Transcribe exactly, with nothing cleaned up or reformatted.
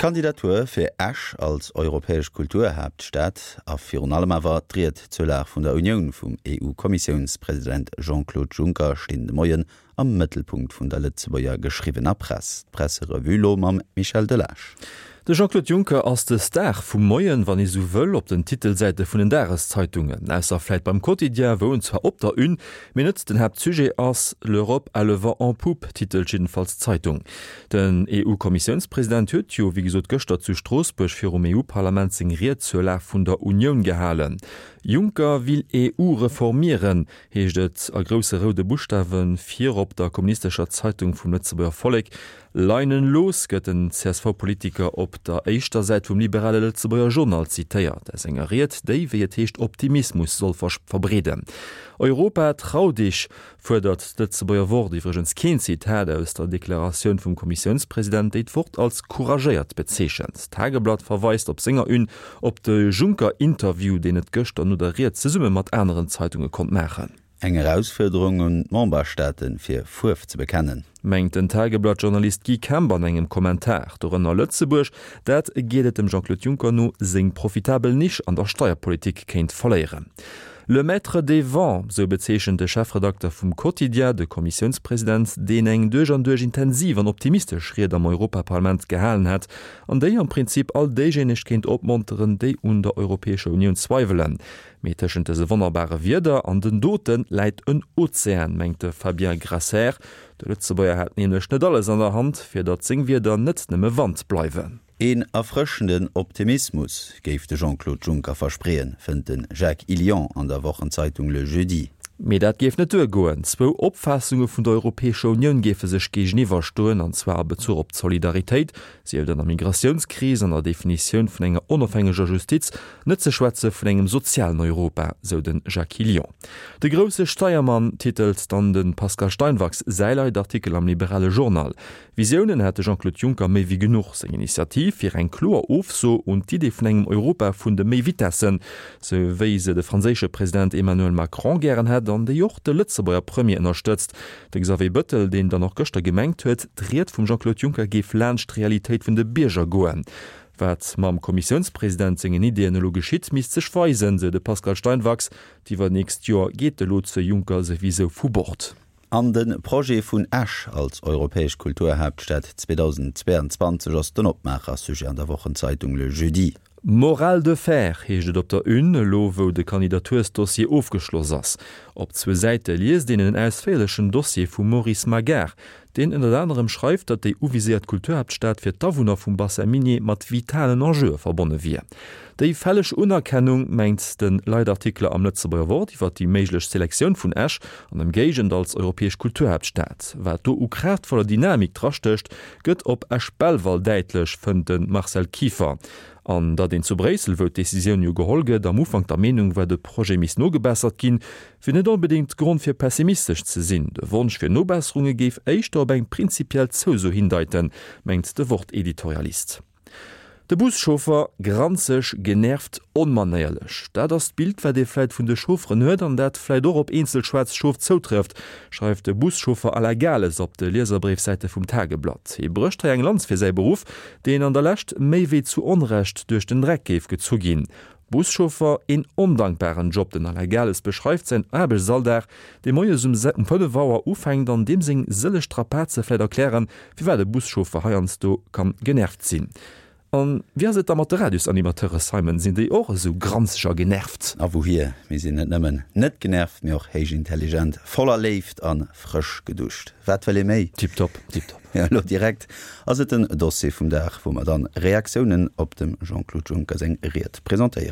Kandidatur fir Ash als europäesch Kulturhauptstadt a Fi allem awer driet zulag vun der Union vum E U-Kommissionspräsident Jean-Claude Juncker stehen de Moien am Mittelpunkt vun der Lützeburger geschriebener Press. Presserevulo mam Michel Delage. De Jean-Claude Juncker ass de Star vum Moien, wann i so wëll op den Titelseite vun den Dareszeitungen. Ausserläit beim Quotidien wo zwar op der Un, men nëtzt den Herr Sujet ass l'Europe a le vent en poupe, Titel jedenfalls Zeitung. Den E U-Kommissionspräsident huet jo wie gesot Göster zu Straßburg fir um E U-Parlament singriert zuler vun der Union gehalen. Juncker will E U reformieren, heecht et a grosse rode Buchstaben vier op der kommunistischer Zeitung vum Lützeburger Volk. Leinen los gëtt den C S V-Politiker op der eischter Seite vum liberale Lützeburger Journal zitiert. Es engeriert, déi wie et heecht Optimismus soll verbreden. Europa trau dich, fordert Lützeburger Wort iwwergens kein Zitat aus der Deklaration vum Kommissionspräsident, déit fort als courageiert bezeechchen. Tageblatt verweist op Sänger un op de Juncker-Interview, den et Göster moderiert ze summe mat anderen Zeitungen kommt machen. Eng Herausforderung und Memberstaaten fir Furf zu bekennen. Mengt den Tageblattjournalist Guy Camber an engem Kommentar Donner Lützeburg, dat gehtt dem Jean-Claude Juncker no seng profitabel nicht an der Steuerpolitik kenint verleieren. Le Maître des Vents, so bezeechen de Chefredakteur vum Quotidien, de Kommissionspräsident, den eng duch an duch intensiv an optimistisch Ried am Europaparlament gehalen hat, an déi am Prinzip all déigeneg kenint opmonteren déi un der Europäische Union zweifelen. Metschen se wonnerbare Wider an den Doten leit een Ozean, mengte Fabien Grasser. De Lützebauer hat nämlich net alles an der Hand, fir dat Zing wieder net nimme Wand bleiwen. En erfrischenden Optimismus geif de Jean-Claude Juncker verspreen, fënd den Jacques Ilion an der Wochenzeitung Le Jeudi. Me dat geef net goen. Zwo Opfassunge vun der Europäische Union gefe sech geiwwer stoen an zwar bezug op Solidarität, sie den der Migrationskrise an der Definition vun enger onabhängiger Justiz nëtze Schweze vun engem sozialen Europa, so den Jacques Ilion. De grosse Steiermann titelt dann den Pascal Steinwachs Seileit-Artikel am liberale Journal. Visionen hätte Jean-Claude Juncker méi wie genug seg Initiativ fir en Klor ofso und die vun engem Europa vun de méi Witessen, so wéi se de franzésche Präsident Emmanuel Macron gern hat, an de Joch de Lützebauer Premier unterstützt. De Xavier Bëttel, den da noch Göster gemengt huet, dreht vum Jean-Claude Juncker gef lerncht Realität vun de Bierger goen. Wat mam Kommissionspräsident segen Ideen lo geschitt mis zech weisen, se de Pascal Steinwachs, die war nächst Jahr geht de Lot ze Juncker se wie se vu Bord. An den Projekt vun Ash als europäesch Kulturhauptstadt zweitausendzweiundzwanzig ass den Opmacher suche an der Wochenzeitung Le Jeudi. Moral de fer heecht op der Un lo wo de Kandidatursdossier aufgeschloss ass. Op zwe Seite lies den en ausfäleschen Dossier vum Maurice Maguire, den in der anderem schreift, dat de uvisiert Kulturhauptstadt fir d'Awunner vum Bassin-Minier mat vitalen Enjeu verbonne wie. Dei fälleg Unerkennung meint den Leitartikel am Lützeburger Wort iwwer die méiglech Selektion vun Ash an dem Gegent als europäesch Kulturhauptstadt. Wat do u kraftvoller Dynamik trachtecht, gëtt op Ash Belval deitlech vun den Marcel Kiefer. An dat den zu Bresel wot Deciioun jo geholget, am Ufang der Menung war de Projekt mis no gebessert ginn, fir net unbedingt Grund fir pessimistisch ze sinn. De Wunsch fir Nobesserunge géif éicht op eng prinzipiell zo so hindeiten, mengt de Worteditorialist. De Buschofer granzech genervt onmanéierlech. Da das Bild war de Fläit vun de Schofren huet an dat Fläit or op Insel Schwarz Schof zoutrifft, schreift de Buschofer allergales op de Leserbriefseite vum Tageblatt. E brcht eng Lanz fir sei Beruf, den an der Lächt méi weh zu Onrecht duch den Dreck geef gezugin. Buschofer en undankbaren Job den allergales beschreift sein Erbelsalder, de moie sum setten volle Wauer ufhängt an dem sing sille Strapazefläit erklären, wie war de Buschofer heierns do kann genervt sinn. An wie se der mat Radiusanimateure Simon sinn déi och so granzcher genervt. A wo hier mir sinn net nëmmen net genervt mir och héich intelligent, voller left an frisch geduscht. Wat well méi? Tipptop, tipptop. Ja, lo direkt ass et den Dossier vum Dach, wo man dann Reaktionen op dem Jean-Claude Juncker seng riet präsentiert.